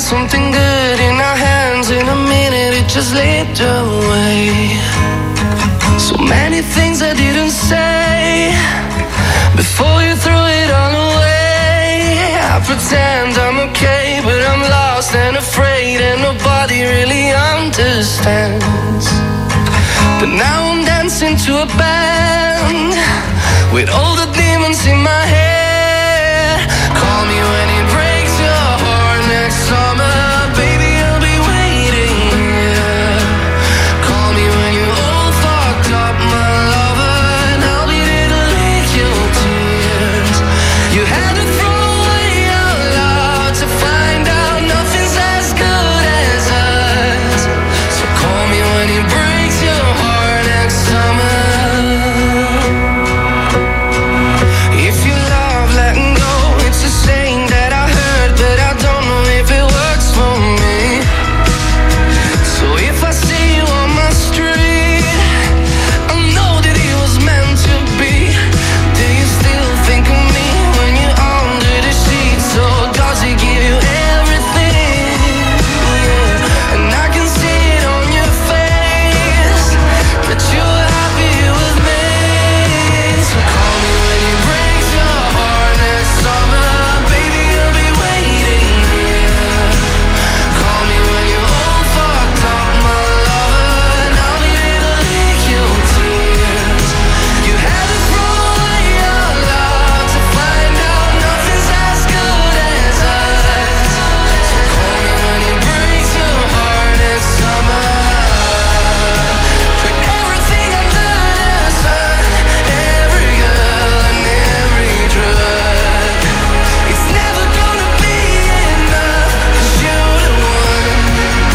something good in our hands. In a minute it just slipped away. So many things I didn't say before you threw it all away. I pretend I'm okay, but I'm lost and afraid, and nobody really understands. But now I'm dancing to a band with all the demons in my head. Call me when it breaks your heart next summer, baby, I'll be waiting here. Call me when you're all fucked up, my lover, and I'll be there to lick your tears. You had to throw away your love to find out nothing's as good as us. So call me when it breaks your heart next summer. If you love letting go, it's a saying that I heard, but I don't know if it works for me. So if I see you on my street, I know that it was meant to be. Do you still think of me when you're under the sheets? So does it give you everything? Yeah. And I can see it on your face that you're happy with me. So call me when it breaks your heart next summer, baby, I'll be waiting here. Call me when you're all fucked up, my lover, and I'll be there to lick your tears. You had to throw away your love to find out nothing's as good as us. So call me when it breaks your heart next summer. Put everything under the sun, every girl and every drug. It's never gonna be enough, 'cause you're the one.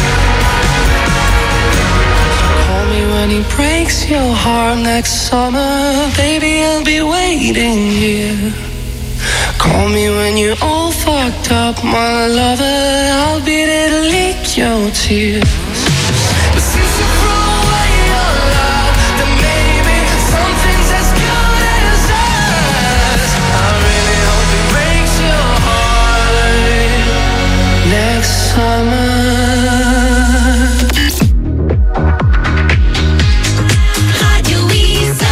Call me when he breaks your heart next summer, baby, I'll be waiting here. Call me when you're all fucked up, my lover, I'll be there to lick your tears. But since you threw away your love, then maybe something's as good as us. I really hope it breaks your heart next summer. Radio Isa.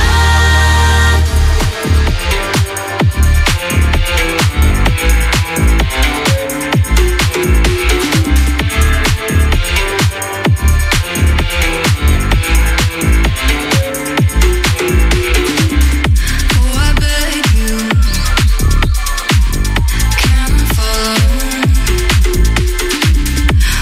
Oh, I beg you, can I follow?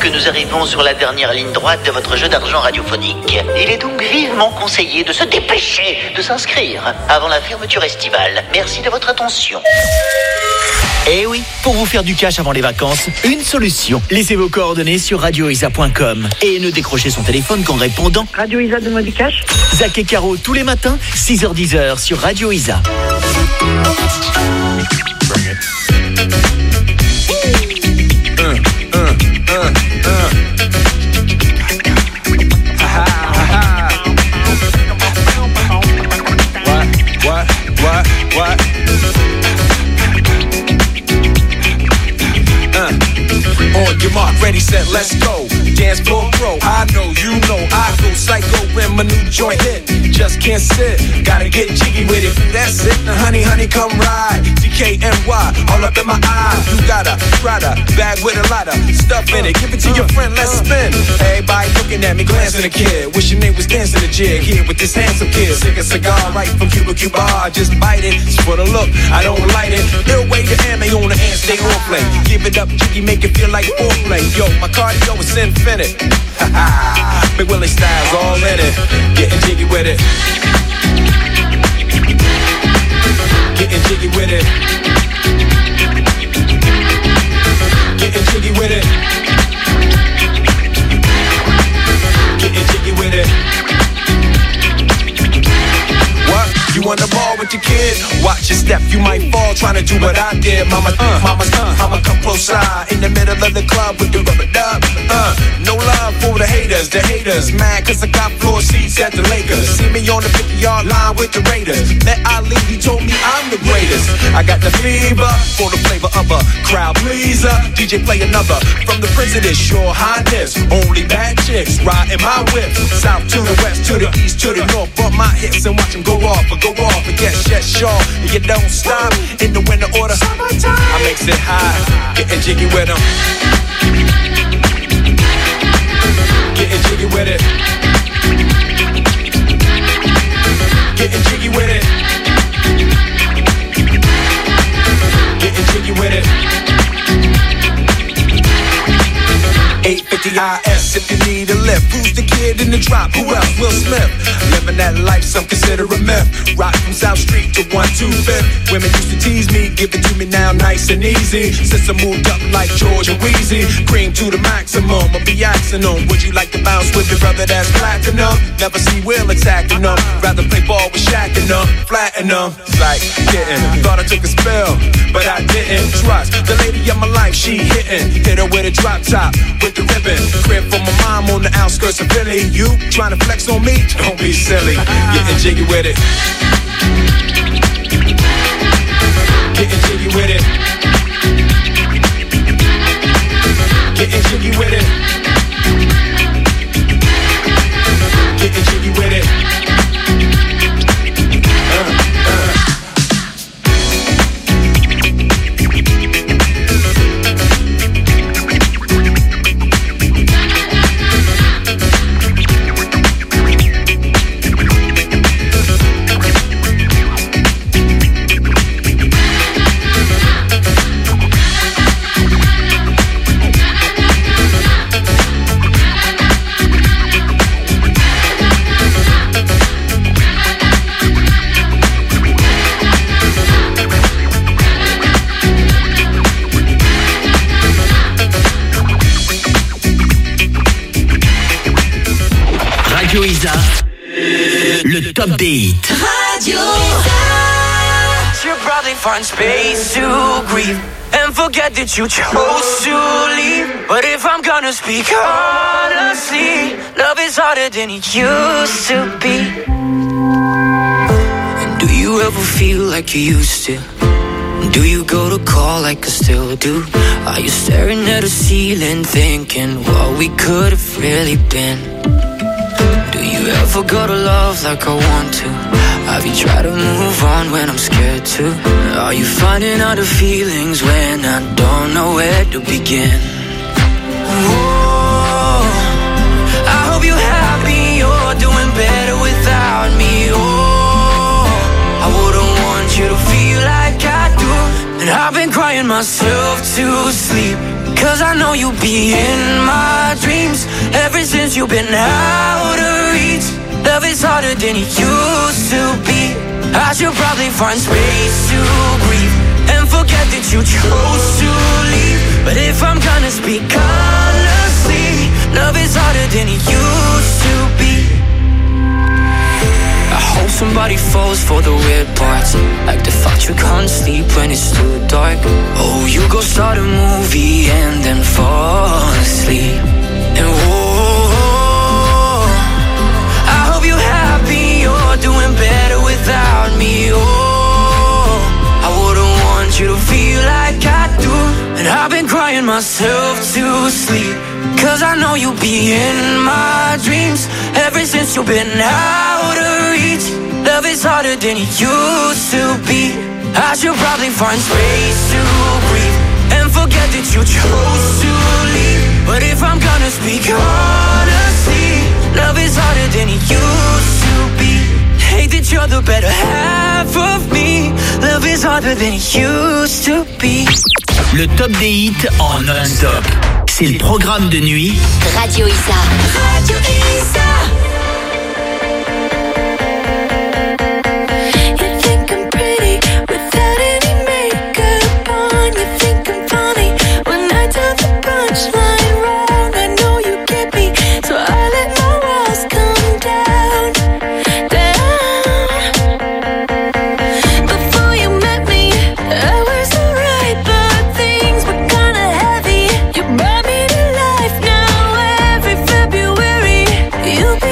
que nous arrivons sur la dernière ligne droite de votre jeu d'argent radiophonique. Il est donc vivement conseillé de se dépêcher de s'inscrire avant la fermeture estivale. Merci de votre attention. Eh oui, pour vous faire du cash avant les vacances, une solution. Laissez vos coordonnées sur radioisa.com et ne décrochez son téléphone qu'en répondant Radio Isa, donne-moi du cash. Zach et Caro tous les matins, 6h-10h sur Radio Isa. What? On your mark, ready, set, let's go. Dance floor pro, I know, you know, I go psycho when my new joint hit. Just can't sit, gotta get jiggy with it. That's it, now honey, come ride. DKNY, all up in my eye. You got a Prada bag with a lot of stuff in it. Give it to your friend, let's spin. Everybody looking at me, glancing a kid. Wishing they was dancing a jig here with this handsome kid. Sick a cigar right from Cuba. Just bite it, it's for the look, I don't light it. They'll wait the ammo on the hand, stay on play. Give it up, jiggy, make it feel like foreplay. Yo, my cardio is infinite. Big Willie style's all in it. Getting jiggy with it. Getting jiggy with it. Getting jiggy with it. Getting jiggy with it. What? You on the ball with your kid? Watch your step, you might fall trying to do what I did. Mama, I'ma come close side in the middle of the club with the rubber dub. No love for the haters mad cause I got floor seats at the Lakers. See me on the 50-yard line with the Raiders. Met Ali, he told me I'm the greatest. I got the fever for the flavor of a crowd pleaser. DJ play another from the Prince of this Your Highness. Only bad chicks riding my whip. South to the west, to the east, to the north. Bump my hips and watch them go off and get sure. And you don't stop in the winter order. I makes it high, getting jiggy with them. Getting jiggy with it. Getting jiggy with it. Getting jiggy with it. 850 IS if you need a lift. Who's the kid in the drop? Who else? Will Smith. Living that life, some consider a myth. Rock from South Street to 125th. Women used to tease me, give it to me now nice and easy. Since I moved up like George and Wheezy, cream to the maximum. I'll be asking them, would you like to bounce with your brother that's platinum? Never see Will attacking them. Rather play ball with Shaq and them, flatten them. Like getting, thought I took a spell, but I didn't. Trust the lady of my life, she hitting. Hit her with a drop top, with the ribbon. Crib for my mom on the outskirts of Philly. You trying to flex on me? Don't be silly. Getting jiggy with it. Getting jiggy with it. Getting jiggy with it. Getting jiggy with it. Radio Isa, le top des hits. Radio You'll probably find space to grieve and forget that you chose to leave. But if I'm gonna speak honestly, love is harder than it used to be. And do you ever feel like you used to? Do you go to call like I still do? Are you staring at the ceiling thinking what we could have really been? Do you ever go to love like I want to? Have you tried to move on when I'm scared to? Are you finding other feelings when I don't know where to begin? Oh, I hope you're happy, you're doing better without me. Oh, I wouldn't want you to feel like I do. And I've been crying myself to sleep, 'Cause I know you'll be in my dreams ever since you've been out of reach. Love is harder than it used to be. I should probably find space to grieve and forget that you chose to leave. But if I'm gonna speak honestly, love is harder than it used to be. I hope somebody falls for the weird parts, like the fact you can't sleep when it's too dark. Oh, you go start a movie and then fall asleep. And I hope you're happy, you're doing better without me. Oh, I wouldn't want you to feel like I do. And I've been crying myself to sleep, 'cause I know you'll be in my dreams ever since you've been out of reach. Love is harder than it used to be. I should probably find space to breathe and forget that you chose to leave. But if I'm gonna speak honestly, love is harder than it used to be. Hate that you're the better half of me. Love is harder than it used to be. Le top des hits en non-stop. C'est le programme de nuit Radio Isa. Radio Isa. You think I'm pretty without any makeup on. You think I'm funny when I tell the punchline wrong. I know you get me, so I let my walls come down, down. Before you met me, I was alright, but things were kinda heavy. You brought me to life. Now every February you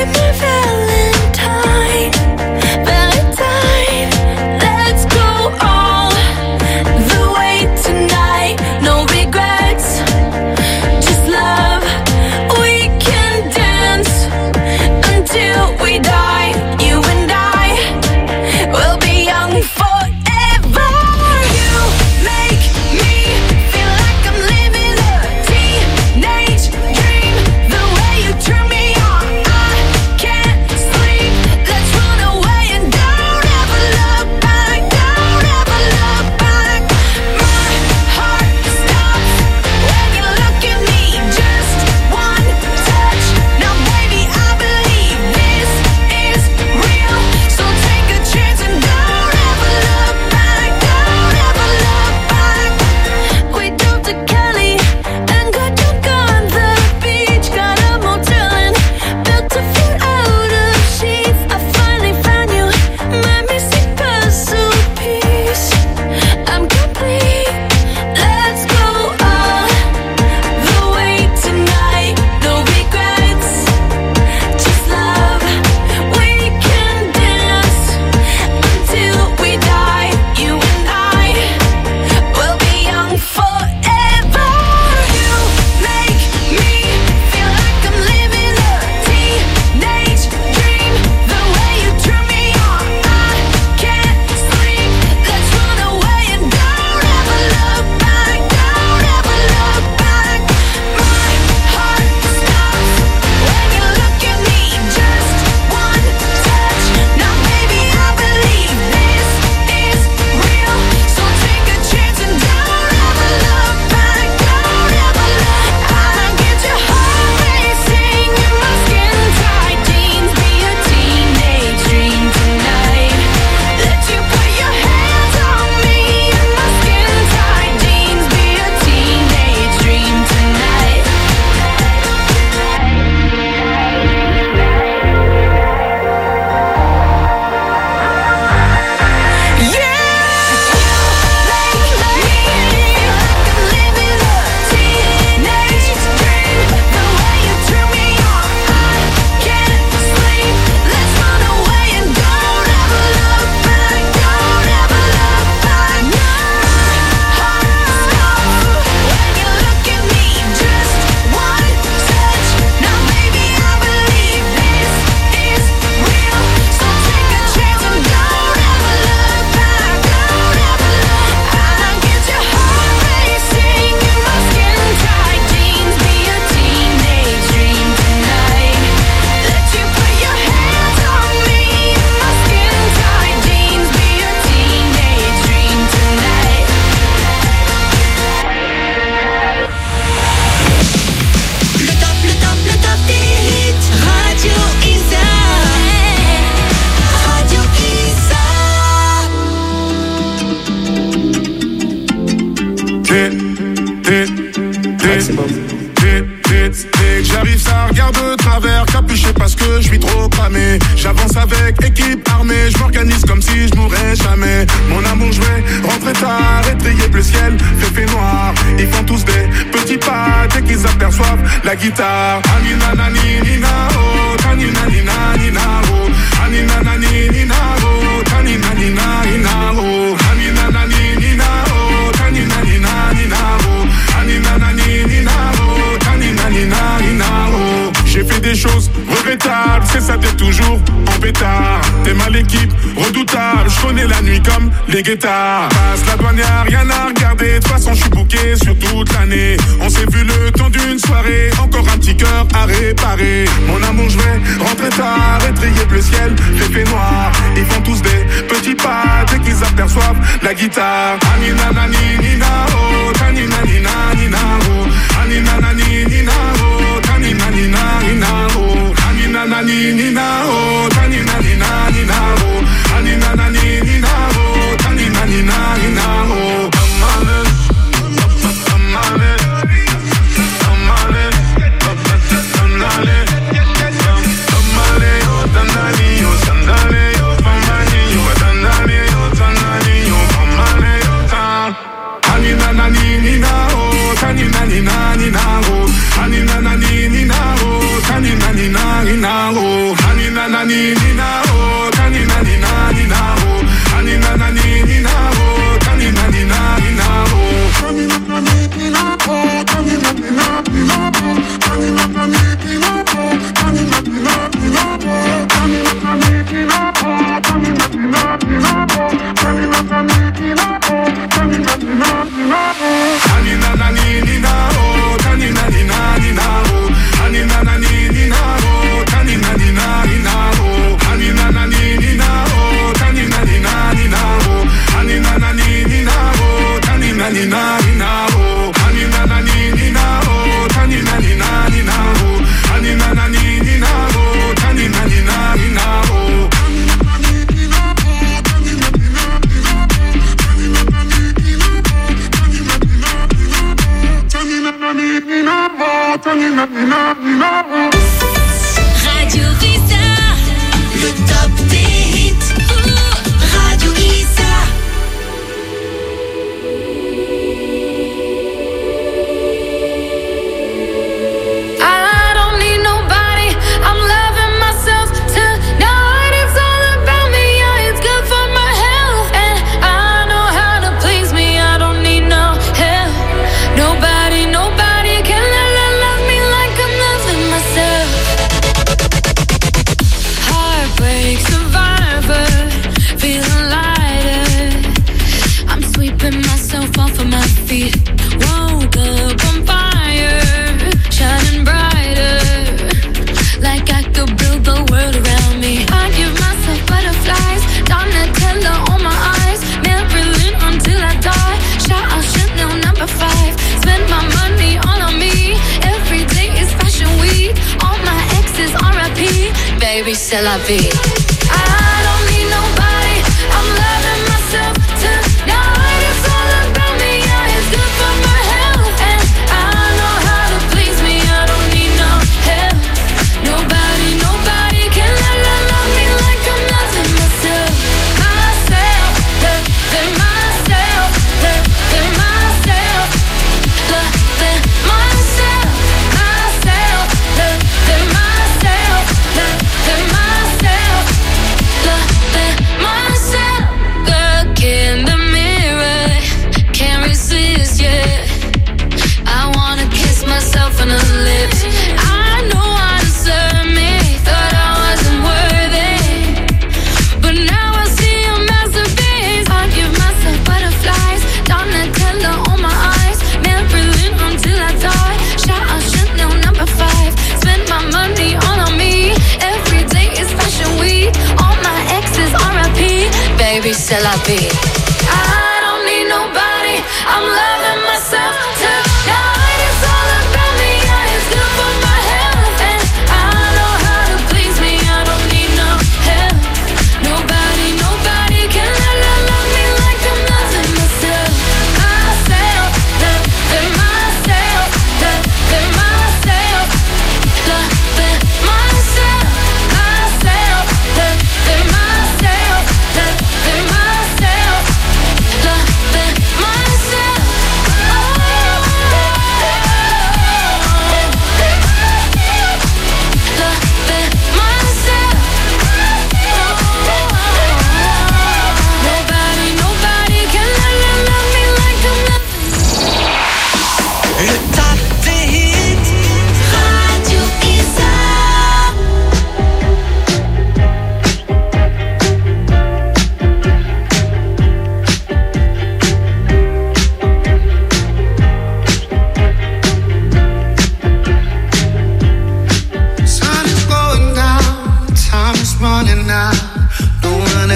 Dès que j'arrive, ça regarde de travers, capuché parce que je suis trop cramé. J'avance avec équipe armée, je m'organise comme si je mourrais jamais. Mon amour, je vais rentrer tard, étrier bleu ciel, fait noir. Ils font tous des petits pas dès qu'ils aperçoivent la guitare. Anina nani nina oh, tanina nina nina oh, anina nani nina oh, tanina nina nina oh, anina nani nina oh, tanina nina nina oh, anina nani nina oh, tanina nina nina oh. J'ai fait des choses regrettables, c'est ça t'es toujours en pétard. T'es mal équipe, redoutable, je connais la nuit comme les guettards. Passe la douane, y'a rien à regarder, de toute façon je suis booké sur toute l'année. On s'est vu le temps d'une soirée, encore un petit cœur à réparer. Mon amour, je vais rentrer tard, étrier bleu ciel, fait noir. Ils font tous des petits pas dès qu'ils aperçoivent la guitare. Anina nani nina oh, tanina nina nina oh, anina nani nina oh, tanina nina nina oh, anina nani nina oh, tanina nina nina oh, anina nani nina oh, tanina nina nina oh. Radio Isa, le top des hits. Radio Isa. I don't need nobody, I'm loving myself tonight. It's all about me, yeah, it's good for my health. And I know how to please me, I don't need no help. Nobody can love me like I'm loving myself. Heartbreak survivor, feeling lighter. I'm sweeping myself off of my feet. Woke up on fire, shining brighter. Like I could build the world around me. I give myself butterflies, Donatella on my eyes. Marilyn until I die. Shout out Chanel number 5. Spend my money all on me. Every day is fashion week. All my exes R.I.P. Baby, c'est la vie. I don't need nobody, I'm loving myself tonight. It's all about me, yeah, it's good for my health. And I know how to please me, I don't need no help. Nobody can love me like I'm loving myself. Myself, loving myself, loving myself, loving myself, myself, loving myself, loving myself, loving myself. Look in the mirror, can't resist, yeah. I wanna kiss myself on the lips. I know I deserve me, thought I wasn't worthy, but now I see a masterpiece. I give myself butterflies, Donatella on my eyes. Marilyn until I die. Shout out Chanel number 5. Spend my money all on me. Every day is fashion week. All my exes R.I.P. Baby, c'est la vie. I don't need nobody, I'm loving myself tonight. It's all about me, yeah, it's good for my health. And I know how to please me, I don't need no help. Nobody can love me like I'm loving myself. Myself,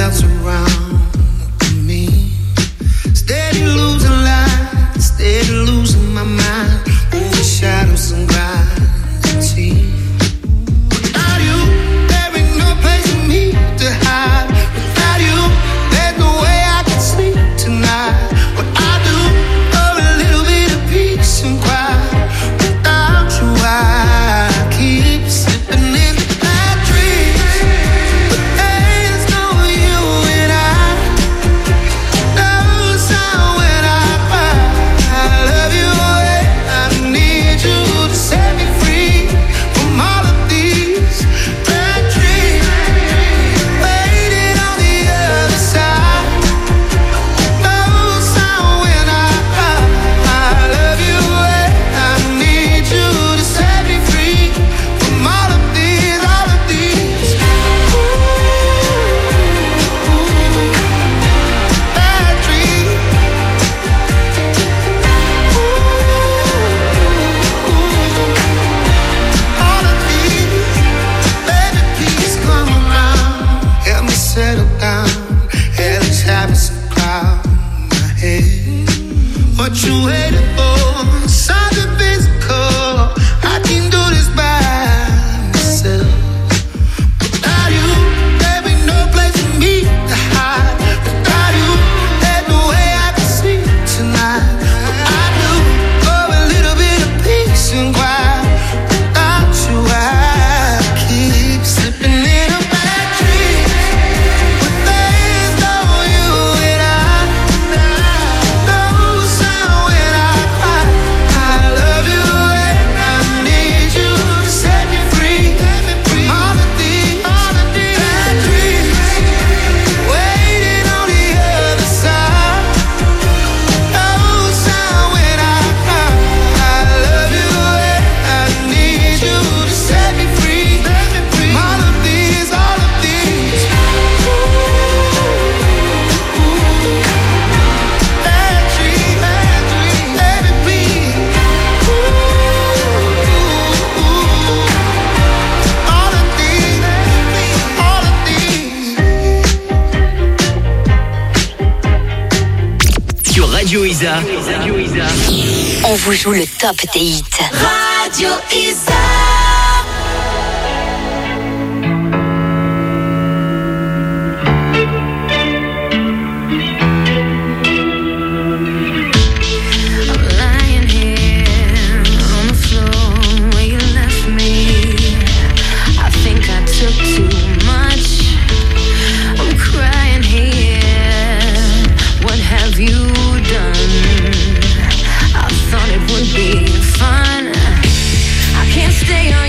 else around me. Steady losing light, steady losing my mind. Over shadows and gravity. Without you, there ain't no place for me to hide. Without you, there's no way I can sleep tonight. What I do for a little bit of peace and quiet. Without you, I keep slipping in bad dreams. But there's no you and I. No sound when I cry. I love you and I need you to set me free from all of these bad dreams. Waiting on the other side. No sound when I cry. I love you and I need you to set me free from all of these bad dreams. All of these, baby, please come around. Help me settle down. Hellish habits of cloud my head. What you waiting for? Something physical. I can do this by myself. Without you, there ain't no place for me to hide. Without you, there's no way I can sleep tonight. What I do for a little bit of peace and quiet. Without you, I keep slipping in a bad dream. But there's no you and I. No sound when I cry. I love you and I need you to set me free from all of these bad dreams. Waiting on the other side. No sound when I cry. I love you and I need you to set me free from all of these bad dreams. Baby, please. All of these. Sur Radio Isa. On vous joue le top des hits. Radio Isa. I'm lying here on the floor where you left me. I think I took too much. I'm crying here. What have you done? I thought it would be fun. I can't stay on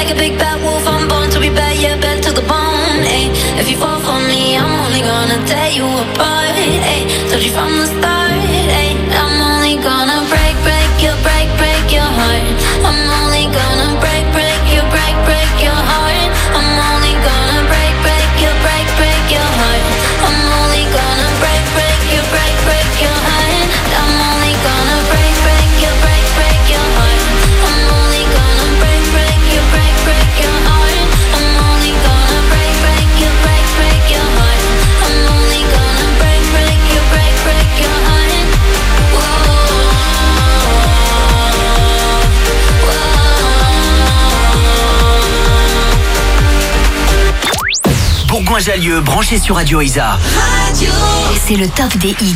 Like a big bad wolf, I'm born to be bad, yeah, bad to the bone. Ay. If you fall for me, I'm only gonna tear you apart. Ay. Told you from the start, ay. I'm only gonna break your heart. I'm only gonna break your heart. I'm only gonna break your heart. I'm only gonna break your heart. I'm only gonna break your heart. I'm only gonna break your heart. I'm only gonna break your heart. I'm only gonna break your heart. Bourgoin-Jallieu, branché sur Radio Isa. C'est le top des hits.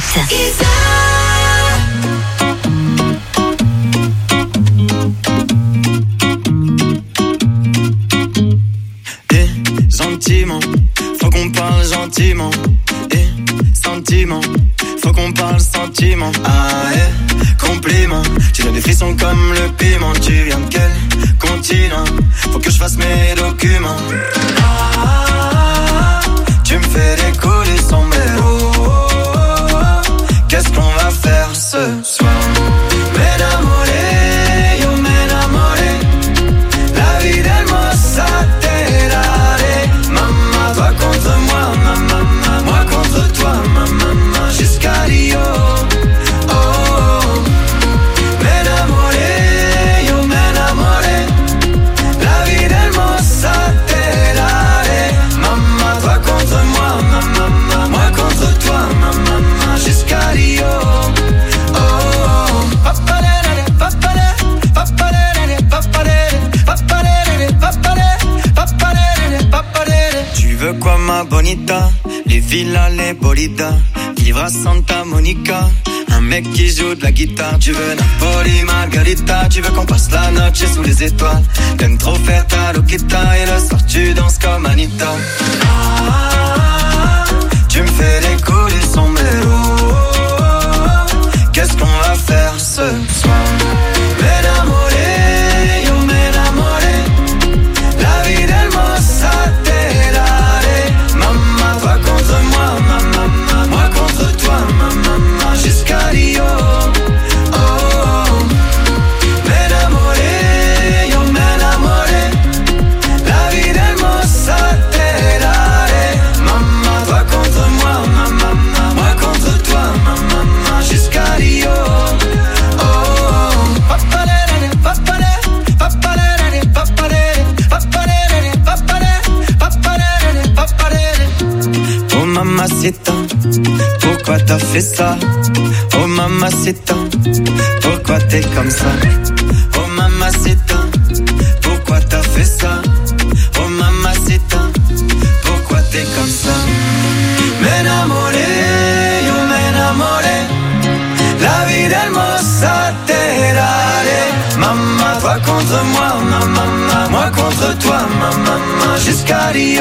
Gentiment, faut qu'on parle gentiment. Sentiment, faut qu'on parle sentiment. Compliment, tu donnes des frissons comme le piment. Tu viens de quel continent? Faut que je fasse mes documents. Tu me fais décoller son mélo. Qu'est-ce qu'on va faire ce soir? M'enamoré, yo m'enamoré. La vie d'hermosa te daré. Maman, toi contre moi, maman, moi contre toi, maman, jusqu'à Rio. Tu veux quoi ma bonita? Les villas, les bolidas, vivre à Santa Monica, un mec qui joue de la guitare. Tu veux Napoli, Margarita, tu veux qu'on passe la noche sous les étoiles. T'aimes trop faire ta loquita et le soir tu danses comme Anita. Tu me fais décoller son mélo. Qu'est-ce qu'on va faire ce soir? M'enamoré, yo m'enamoré. La vie d'hermosa te daré. Maman, toi contre moi, maman, moi contre toi, maman, jusqu'à Rio. M'enamoré, yo m'enamoré. La vie d'hermosa te daré. Maman, toi contre moi, maman, moi contre toi, maman, jusqu'à Rio. Oh mamacita, pourquoi t'as fait ça? Oh mamacita, pourquoi t'es comme ça? Oh mamacita, pourquoi t'as fait ça? Oh mamacita, pourquoi t'es comme ça? M'enamoré, yo m'enamoré. La vie d'hermosa te daré. Maman, toi contre moi, maman, moi contre toi, maman, jusqu'à Rio.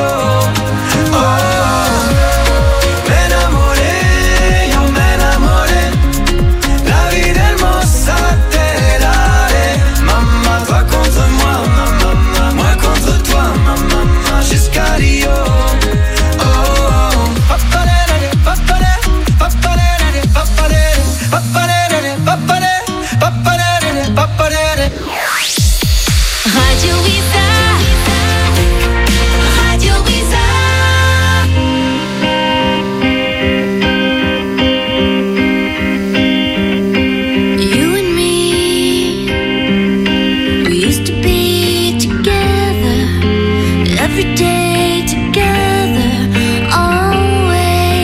M'enamoré, yo m'enamoré. La vie d'hermosa te daré. Maman, toi contre moi, maman, moi contre toi, maman, jusqu'à Rio. Radio Isa. Radio Isa. You and me, we used to be together every day, together always.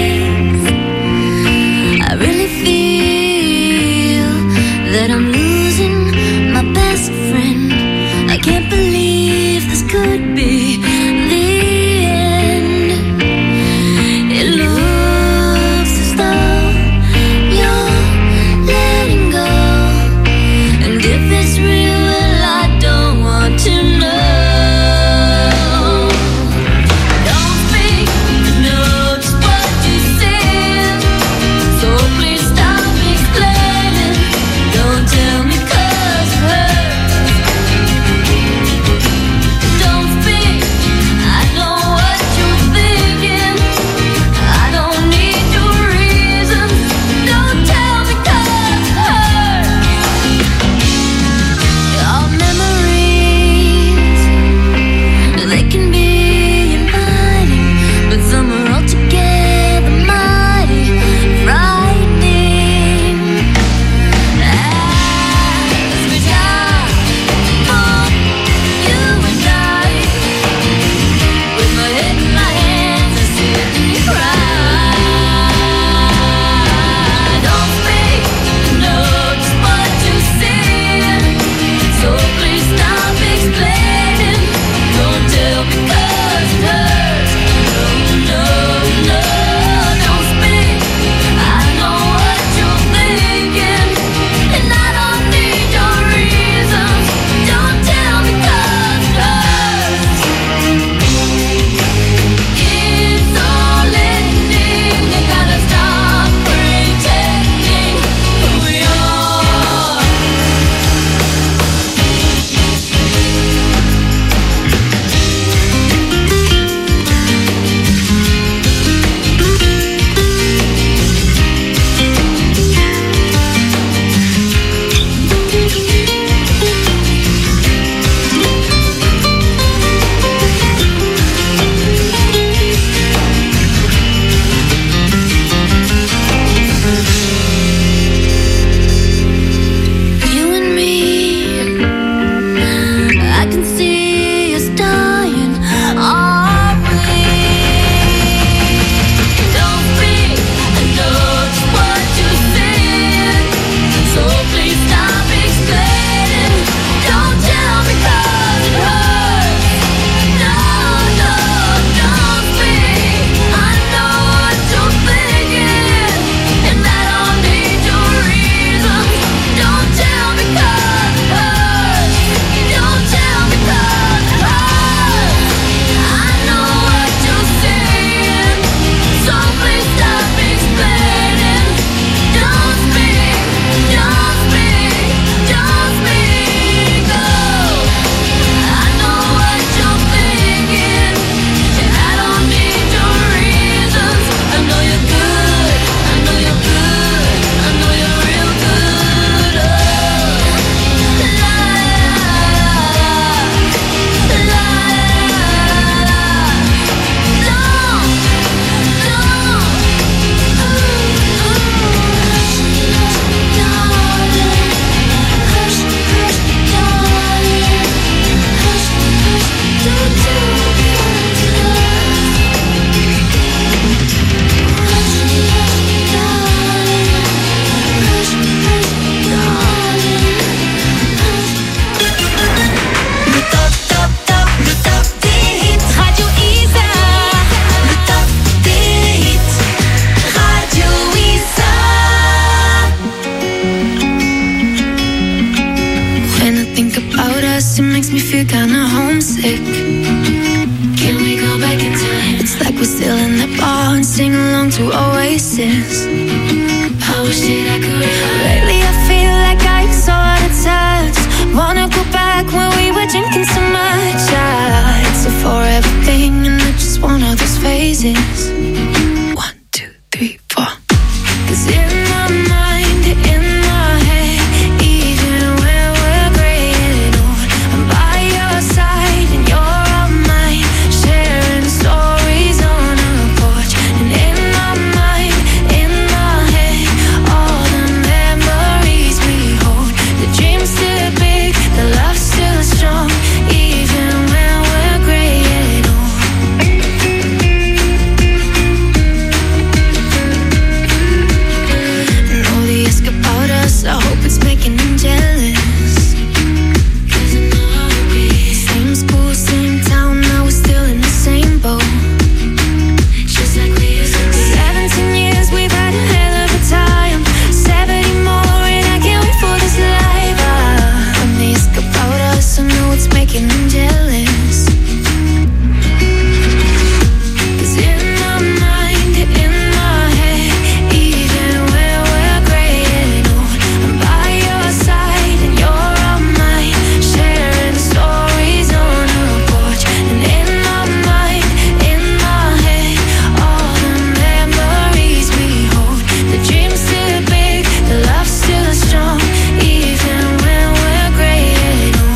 I really feel that I'm losing my best friend. I can't believe this could be the end. It looks as though you're letting go, and if it's real, well, I don't want to know. Don't speak, I know just what you said, so please stop explaining. Don't tell me 'cause it hurts. feel kinda homesick. Can we go back in time? It's like we're still in the bar and sing along to Oasis. I wish that I could. Lately I feel like I'm so out of touch. Wanna go back when we were drinking so much. It's a forever thing and I just want all those phases. 1, 2, 3, 4. 'Cause in my mind, in my head, even when we're graying old, I'm by your side and you're on mine, sharing stories on a porch. And in my mind, in my head, all the memories we hold. The dream's still big, the love's still strong, even when we're graying old. Know the ask about us, I hope it's making them jealous. 'Cause I know how it be. Same school, same town, now we're still in the same boat. Just like we used to be. 17 years, we've had a hell of a time. 70 more and I can't wait for this life. When they ask about us, I know it's making them jealous. 'Cause in my mind, in my head, even when we're graying old, I'm by your side and you're on mine, sharing stories on a porch. And in my mind, in my head, all the memories we hold. The dream's still big, the love's still strong, even when we're graying old.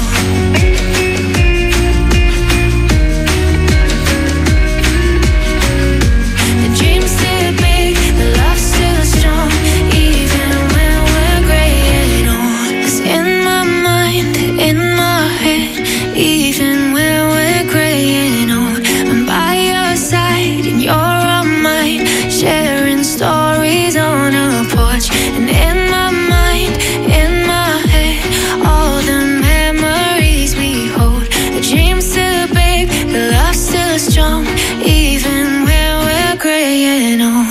The dream's still big, the love's still strong, even when we're graying old. 'Cause in my mind, in my head, even when we're graying old, I'm by your side and you're on mine, sharing stories on a porch. And in my mind, in my head, all the memories we hold. The dream's still big, the love's still strong, even when we're graying old.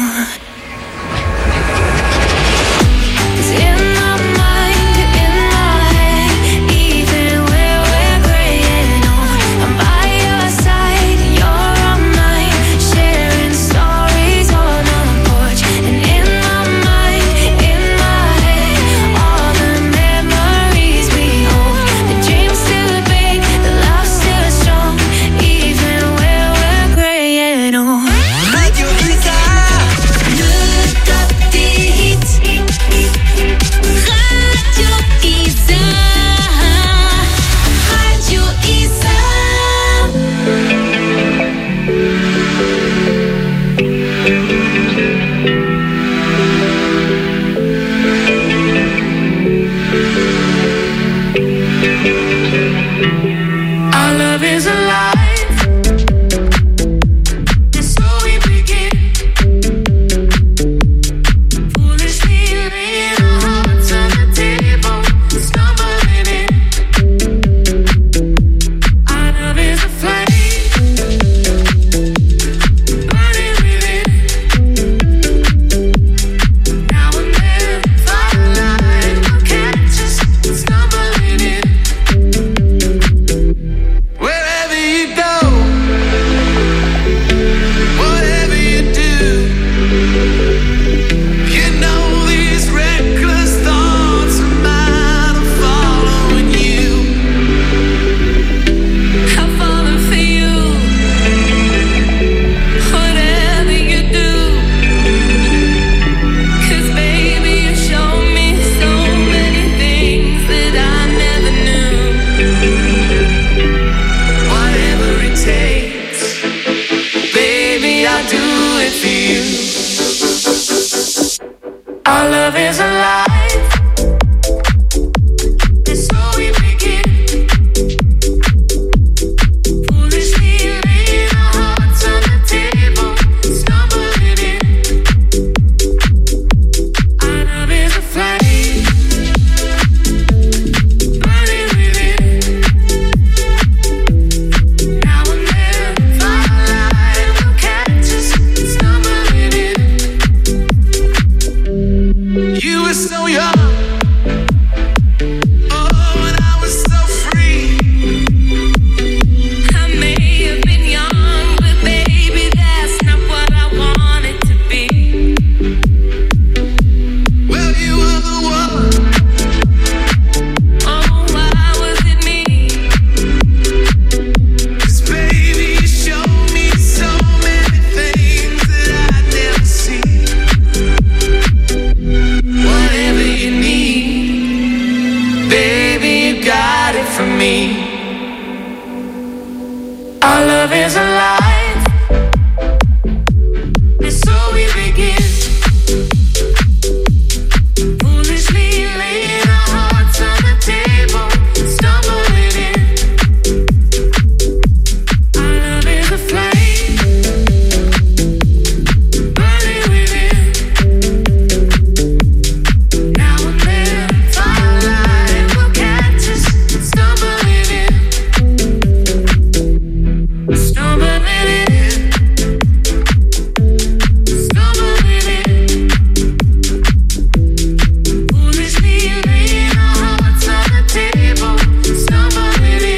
'Cause in my mind, in my head, even when we're graying old, I'm by your side and you're on mine, sharing stories on a porch. And in my mind, in my head, all the memories we hold. The dream's still big, the love's still strong, even when we're graying old. Radio Isa. Le top des hits. Radio Isa. Radio Isa. Our love is alive, and so we begin. Foolishly laying our hearts on the table, stumbling in. Our love is a flame, burning within. Now and then, firelight will catch us stumbling in. Wherever you go. love is alive. And so we begin. Foolishly laying our hearts on the table, stumbling in. Our love is a flame, burning within. Now and then, firelight will catch us, stumbling in. Stumbling in. Stumbling in. Foolishly laying our hearts on the table, stumbling in.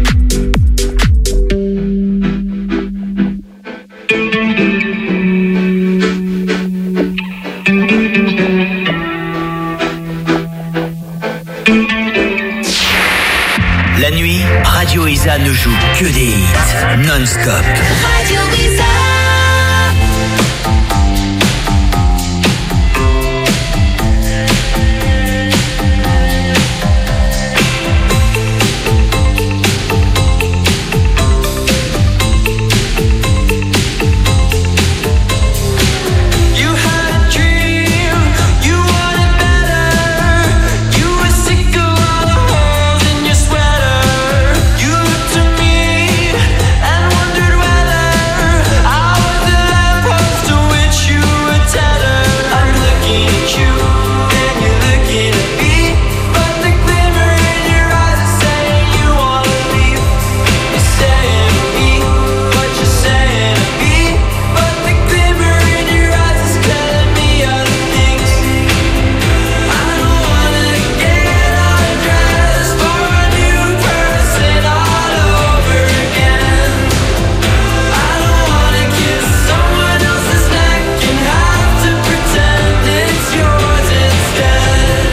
La nuit, Radio Isa ne joue que des hits non-stop. Radio Isa. You had a dream, you wanted better. You were sick of all the holes in your sweater. You looked to me and wondered whether I was the lamppost to which you were tethered. I'm looking at you and you're looking at me, but the glimmer in your eyes is saying you wanna leave. You're saying to me what you're saying to me, but the glimmer in your eyes is telling me other things. I don't wanna get undressed for a new person all over again. I don't wanna kiss someone else's neck and have to pretend it's yours instead.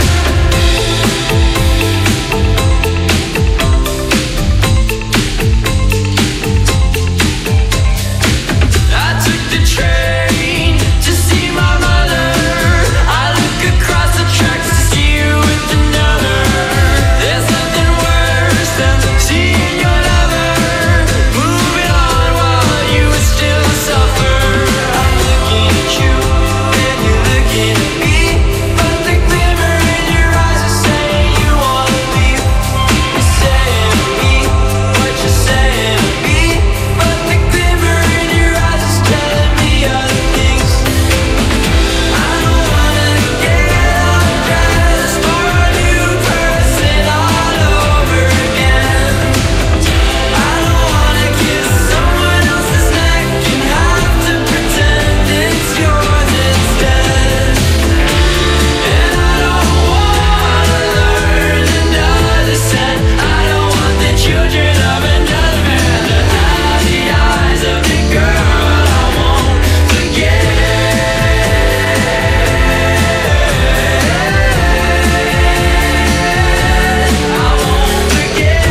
I took the train to see my mother. I look across the tracks to see you with another. There's nothing worse than seeing your lover moving on while you still suffer. I'm looking at you and you're looking at me, but the glimmer in your eyes is saying you wanna leave. You're saying to me what you're saying to me, but the glimmer in your eyes is telling me other things. I don't wanna get undressed for a new person all over again. I don't wanna kiss someone else's neck and have to pretend it's yours instead. And I don't wanna learn another set. I don't want the children of another man to have the eyes of the girl I won't forget. I won't forget.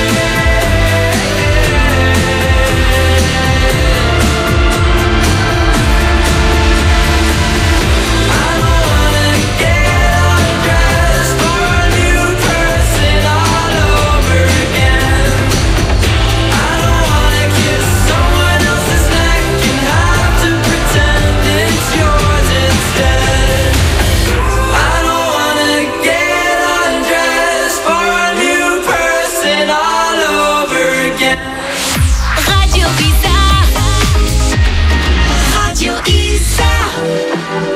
I don't wanna get undressed for a new person all over again. I don't wanna kiss someone else's neck and have to pretend it's yours instead. I don't wanna get undressed for a new person all over again. Radio Isa. Radio Isa.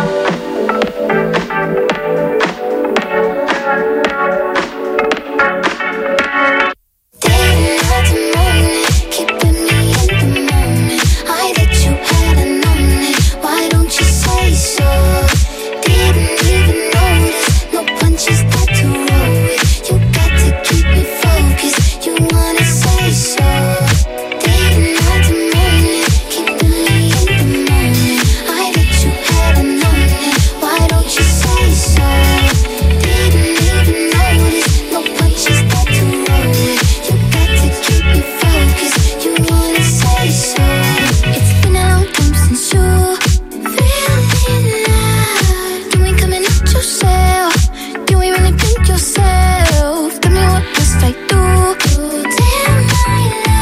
Day and night and morning, keeping me in the moment. I that you hadn't known it. Why don't you say so? Didn't even notice. No punches that to roll with. You got to keep me focused. You wanna say so? Day and night and morning, keeping me in the moment. I that you hadn't known it. Why don't you say so? Didn't even notice. No punches that to roll with. You got to keep me focused. You wanna say so? It's been a long time since you feeling love. You ain't coming out yourself. You ain't really pick yourself. Tell me what must I do? Damn my love.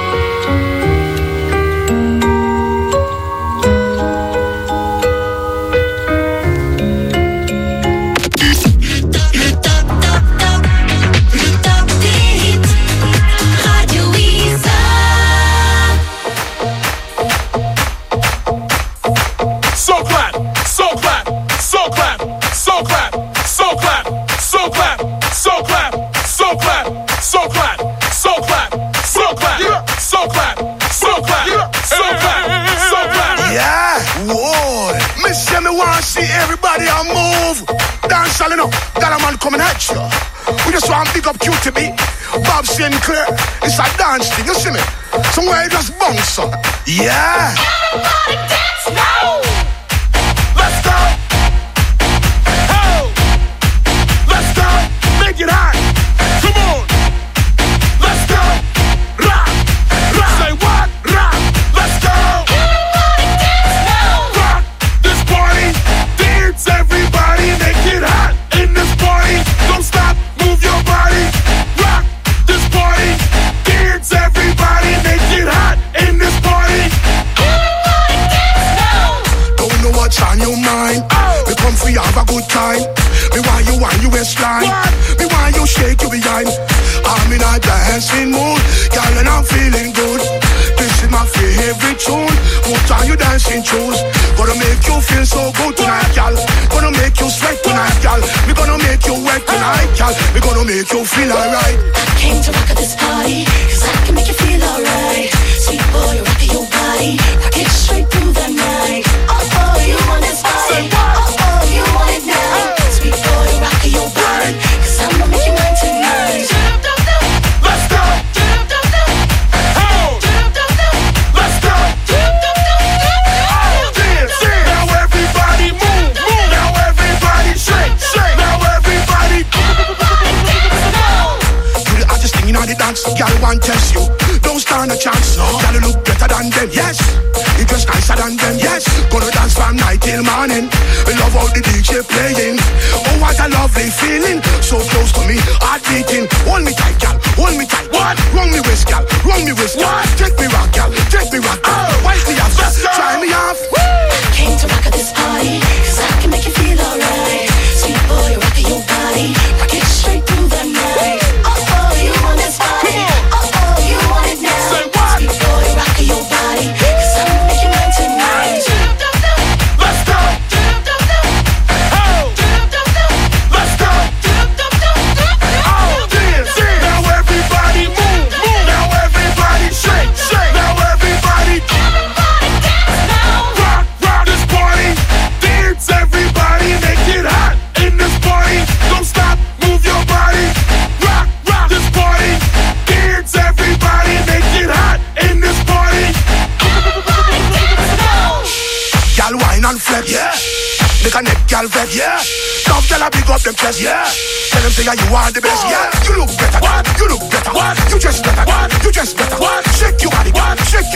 want to see everybody on move. Dance all enough, got a man coming at you. We just want to pick up QTB, Bob Sinclair. It's a dance thing, you see me? Somewhere you just bounce up. Yeah. Everybody dance now. Let's go. Oh. Let's go. Make it hot. Come on. Let's go. Rock. Rock. Say what? Rock. Let's go. Everybody dance now. Rock this party. Dance everybody. Make it hot in this party. Don't stop. Move your body. Rock this party. Dance everybody. Make it hot in this party. Everybody dance now. Don't know what's on your mind. We come for you have a good time. Me want you on your waistline. Me want you shake your behind. I'm in a dancing mood, girl, and I'm feeling good. This is my favorite tune. Put on your dancing shoes. Gonna make you feel so good tonight, girl. Gonna make you sweat tonight, girl. We gonna make you wet tonight, girl. We gonna make you feel alright. I came to rock at this party, cause I can make you feel alright. Sweet boy, you're rocking your body, rock it straight through the night. Oh, you want this body, oh, you want it now. Sweet boy, you're rocking your body, cause I'ma make you mine tonight. Let's go. Oh. Let's go. Dance. Now everybody move. Now everybody shake. Now everybody. Do the hottest thing in all the dance. Girl want test you. Don't stand a chance. Girl you look better than them. Yes. You dress nicer than them. Yes. Gonna dance from night till morning. We love all the DJ playing. Oh, what a lovely feeling. So close to me, heart beating. Hold me tight, girl. Hold me tight. What? Wrong me waist, girl. Wrong me waist, girl. Take me rock, girl. Take me rock, girl. Wipe me off. Try me off. Came to rock at this party, cause I can make you feel alright. Sweet boy, rocking your body, rock it straight through the night. Oh, you want this body, oh, you want it now. Say what? Sweet boy, rocking your body, cause I'ma make you mine tonight. Let's go. Oh. Let's go. Oh, dance. Now everybody move. Now everybody shake. Now everybody. dance now. Rock this party. Dance everybody. Make it hot in this party. Don't stop. Move your body. Rock this party. Dance everybody. Make it hot in this party. Gal wine and flex. Yeah. Make a neck gal vex. Yeah. Tough gal a big up them chest. Yeah. Tell them say you are the best. Yeah. You look better. What? You look better. What? You dress better. What? You dress better. What? Shake your body. What? Shake